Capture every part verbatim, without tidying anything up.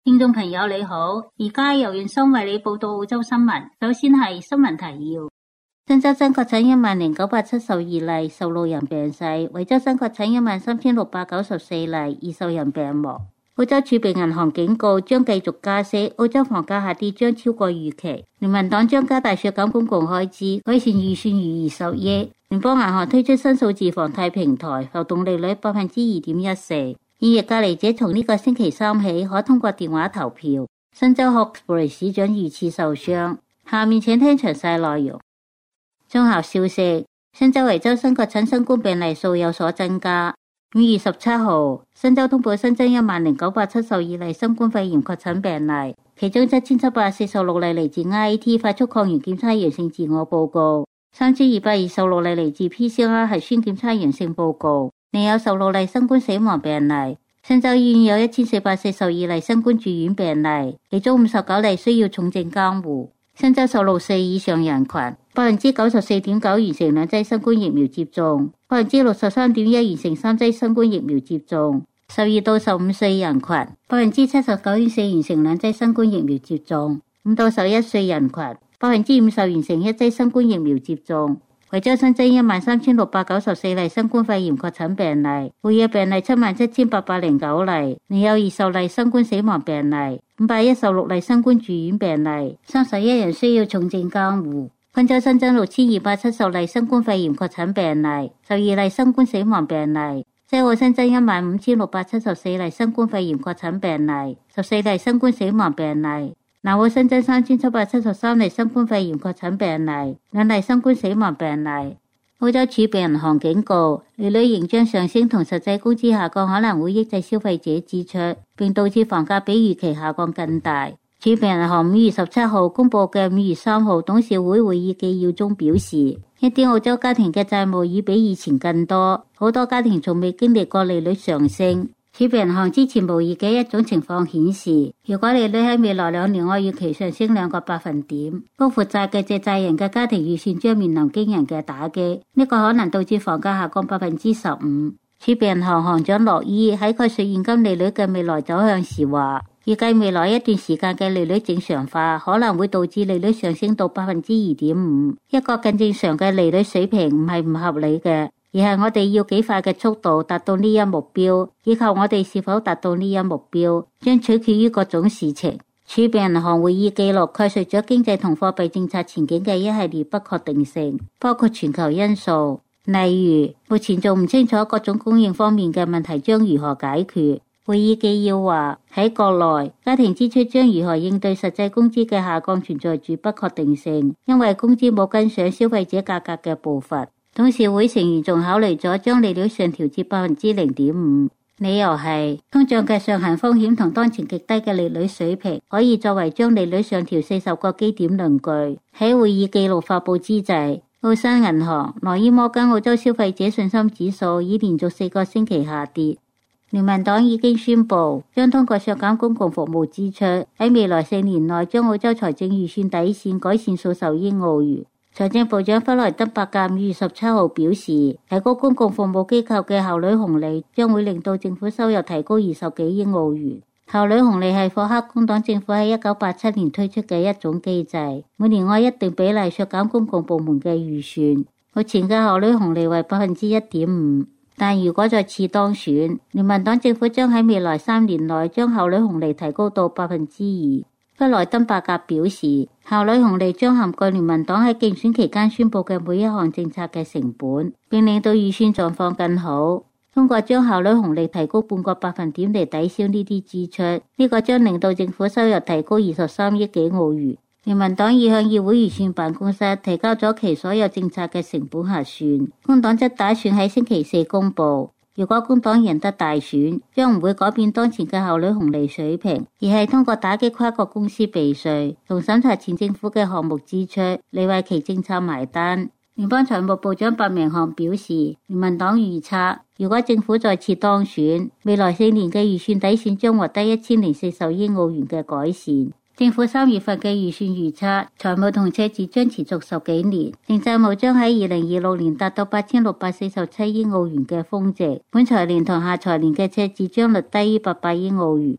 聽眾朋友你好，而家由袁生為你報道澳洲新聞。首先係新聞提要：新州新確診一萬零九百七十二例，十六人病逝；維州新確診一萬三千六百九十四例，二十人病亡。澳洲儲備銀行警告將繼續加息，澳洲房價下跌將超過預期。聯民黨將加大削減公共開支，改善預算逾二十億。聯邦銀行推出新數字房貸平台，浮動利率百分之二點一四。現役隔離者從呢個星期三起可通過電話投票。新州霍布雷市長遇刺受傷。下面請聽詳細內容。綜合消息：新州維州新確診新冠病例數有所增加。五月十七號，新州通報新增一萬零九百七十二例新冠肺炎確診病例，其中七千七百四十六例嚟自 I A T 快速抗原檢測陽性自我報告，三千二百二十六例嚟自 P C R 核酸檢測陽性報告，另有十六例新冠死亡病例。新州醫院有一千四百四十二例新冠住院病例，其中五十九例需要重症監護。新州十六歲以上人群，百分之九十四點九完成兩劑新冠疫苗接種，百分之六十三點一完成三劑新冠疫苗接種。十二到十五歲人群，百分之七十九點四完成兩劑新冠疫苗接種。五到十一歲人群，百分之五十完成一劑新冠疫苗接種。維州新增一萬三千六百九十四例新冠肺炎確診病例，活躍病例七萬七千八百零九例，另有二十例新冠死亡病例，五百一十六例新冠住院病例，三十一人需要重症監護。昆州新增六千二百七十例新冠肺炎確診病例，十二例新冠死亡病例。西澳新增一萬五千六百七十四例新冠肺炎確診病例，十四例新冠死亡病例。南澳新增三千七百七十三例新冠肺炎確診病例，兩例新冠死亡病例。澳洲儲備銀行警告，利率仍將上升同實際工資下降可能會抑制消費者支出，並導致房價比預期下降更大。儲備銀行五月十七號公布嘅五月三號董事會會議紀要中表示，一啲澳洲家庭嘅債務已比以前更多，好多家庭從未經歷過利率上升。儲備銀行之前模擬嘅一種情況顯示，如果利率喺未來兩年按預期上升兩個百分點，高負債嘅借債人嘅家庭預算將面臨驚人嘅打擊，呢個可能導致房價下降百分之十五。儲備銀行行長洛伊喺概述現金利率嘅未來走向時話，預計未來一段時間嘅利率正常化可能會導致利率上升到百分之二點五，一個更正常嘅利率水平唔係唔合理嘅。而係我哋要幾快嘅速度達到呢一目標，以及我哋是否達到呢一目標，將取決於各種事情。儲備銀行會議記錄概述咗經濟同貨幣政策前景嘅一系列不確定性，包括全球因素，例如目前仲唔清楚各種供應方面嘅問題將如何解決。會議紀要話，喺國內家庭支出將如何應對實際工資嘅下降存在住不確定性，因為工資冇跟上消費者價格嘅步伐。董事會成員仲考慮咗將利率上調至百分之零點五，理由係通脹嘅上行風險同當前極低嘅利率水平可以作為將利率上調四十個基點論據。喺會議記錄發佈之際，澳新銀行、羅伊摩根澳洲消費者信心指數已連續四個星期下跌。聯民黨已經宣布將通過削減公共服務支出，喺未來四年內將澳洲財政預算底線改善數十億澳元。財政部長弗萊登伯格五月十七號表示，提高公共服務機構嘅效率紅利將會令到政府收入提高二十幾億澳元。效率紅利係霍克工黨政府喺一九八七年推出嘅一種機制，每年按一定比例削減公共部門嘅預算。目前嘅效率紅利為百分之一點五，但如果再次當選，聯民黨政府將喺未來三年內將效率紅利提高到百分之二。弗萊登伯格表示，效率紅利將涵蓋聯民黨喺競選期間宣布嘅每一項政策嘅成本，並令到預算狀況更好。通過將效率紅利提高半個百分點嚟抵消呢啲支出，呢、這個將令到政府收入提高二十三億幾澳元。聯民黨已向議會預算辦公室提交咗其所有政策嘅成本核算，工黨則打算喺星期四公布。如果工黨贏得大選，將唔會改變當前嘅效率紅利水平，而係通過打擊跨國公司避稅同審查前政府嘅項目支出嚟為其政策埋單。聯邦財務部長白明翰表示，聯民黨預測，如果政府再次當選，未來四年嘅預算底線將獲得一千零四十億澳元嘅改善。政府三月份嘅預算預測，財務同赤字將持續十幾年，淨債務將喺二零二六年達到八千六百四十七億澳元嘅峰值，本財年同下財年嘅赤字將率低於八百億澳元。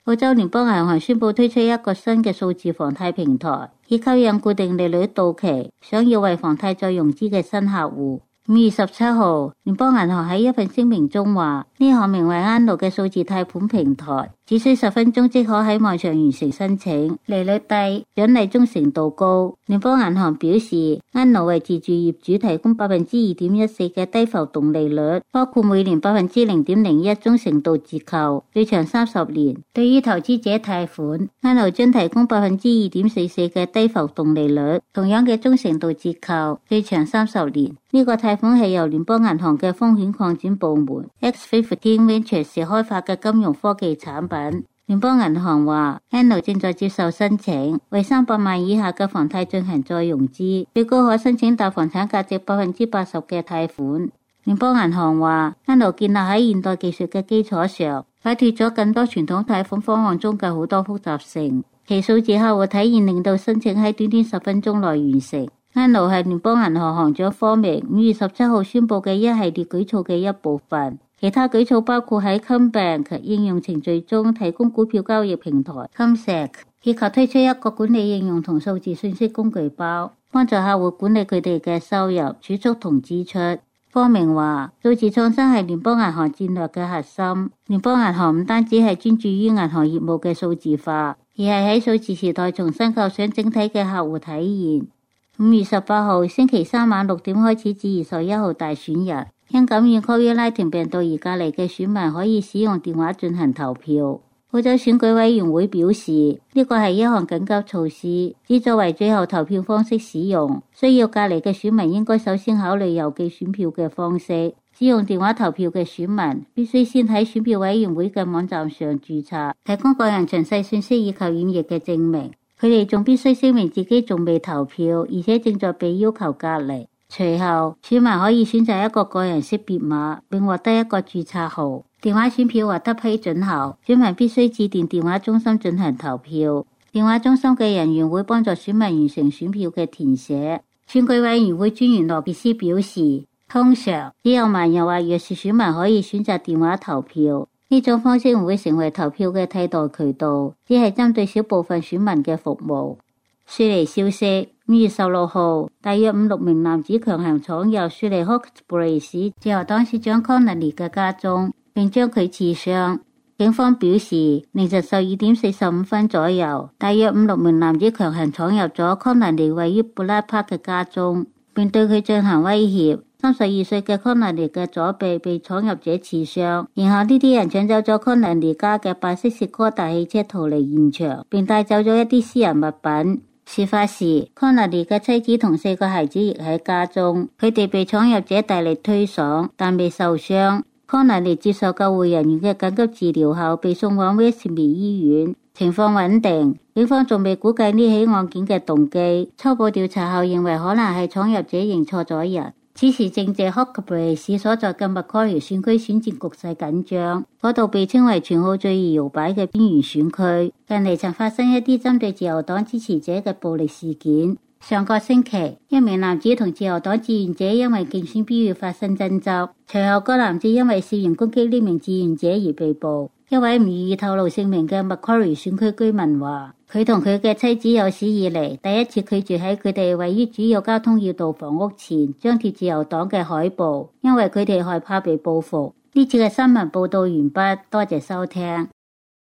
澳洲聯邦銀行宣布推出一個新嘅數字房貸平台，以吸引固定利率到期想要為房貸再融資嘅新客戶。五月十七號，聯邦銀行喺一份聲明中話，呢項名為安奴嘅數字貸款平台，只需十分鐘即可喺網上完成申請，利率低，獎勵忠誠度高。聯邦銀行表示，安奴為自住業主提供百分之二點一四嘅低浮動利率，包括每年百分之零點零一忠誠度折扣，最長三十年。對於投資者貸款，安奴將提供百分之二點四四嘅低浮動利率，同樣嘅忠誠度折扣，最長三十年。呢個貸款係由聯邦銀行嘅風險擴展部門 X 十五 Ventures 開發嘅金融科技產品。聯邦銀行話 Anno 正在接受申請，為三百萬以下嘅房貸進行再融資，最高可申請達房產價值百分之八十嘅貸款。聯邦銀行話 Anno 建立喺現代技術嘅基礎上，擺脫咗更多傳統貸款方案中嘅好多複雜性，其數字客戶體驗令到申請喺短短十分鐘內完成。Anno 係聯邦銀行行長科明五月十七號宣布嘅一系列舉措嘅一部分，其他舉措包括喺 CommBank 應用程序中提供股票交易平台 CommSec， 以及推出一個管理應用同數字信息工具包，幫助客戶管理佢哋嘅收入、儲蓄同支出。科明話，數字創新係聯邦銀行戰略嘅核心。聯邦銀行唔單止係專注於銀行業務嘅數字化，而係喺數字時代重新構想整體嘅客戶體驗。五月十八號星期三晚六點開始至二十一號大選日，因感染 Covid 十九 病毒而隔離嘅選民可以使用電話進行投票。澳洲選舉委員會表示，呢個係一項緊急措施，只作為最後投票方式使用。需要隔離嘅選民應該首先考慮郵寄選票嘅方式。使用電話投票嘅選民必須先喺選票委員會嘅網站上註冊，提供個人詳細信息以及染疫嘅證明。佢哋仲必須聲明自己仲未投票，而且正在被要求隔離。隨後，選民可以選擇一個個人識別碼，並獲得一個註冊號。電話選票獲得批准後，選民必須致電電話中心進行投票。電話中心嘅人員會幫助選民完成選票嘅填寫。選舉委員會專員羅傑斯表示，通常只有盲人或弱勢選民可以選擇電話投票。呢種方式唔會成為投票嘅替代渠道，只係針對小部分選民嘅服務。雪梨消息，五月十六號，大約五六名男子強行闖入雪梨 Hawkesbury 市自由黨市長 Connolly 嘅家中，並將佢刺傷。警方表示，凌晨十二點四十五分左右，大約五六名男子強行闖入咗 Connolly 位於 Bullard Park 嘅家中，並對佢進行威脅。三十二歲嘅 Connolly 嘅左臂被闖入者刺傷，然後呢啲人搶走咗 Connolly 家嘅白色雪哥大汽車逃離現場，並帶走咗一啲私人物品。事發時 Connolly 嘅妻子同四個孩子亦喺家中，佢哋被闖入者大力推搡，但未受傷。Connolly 接受救護人員嘅緊急治療後，被送往 Westmead 醫院，情況穩定。警方仲未估計呢起案件嘅動機，初步調查後認為可能係闖入者認錯咗人。此時正值 Hawkesbury 市所在嘅 Macquarie 選區選戰局勢緊張，嗰度被稱為全澳最易搖擺嘅邊緣選區。近嚟曾發生一啲針對自由黨支持者嘅暴力事件。上個星期，一名男子同自由黨志願者因為競選標語發生爭執，隨後該男子因為涉嫌攻擊呢名志願者而被捕。一位唔願意透露姓名嘅 Macquarie 選區居民話，佢同佢嘅妻子有史以嚟第一次拒絕喺佢哋位於主要交通要道房屋前張貼自由黨嘅海報，因為佢哋害怕被報復。呢次嘅新聞報道完畢，多謝收聽。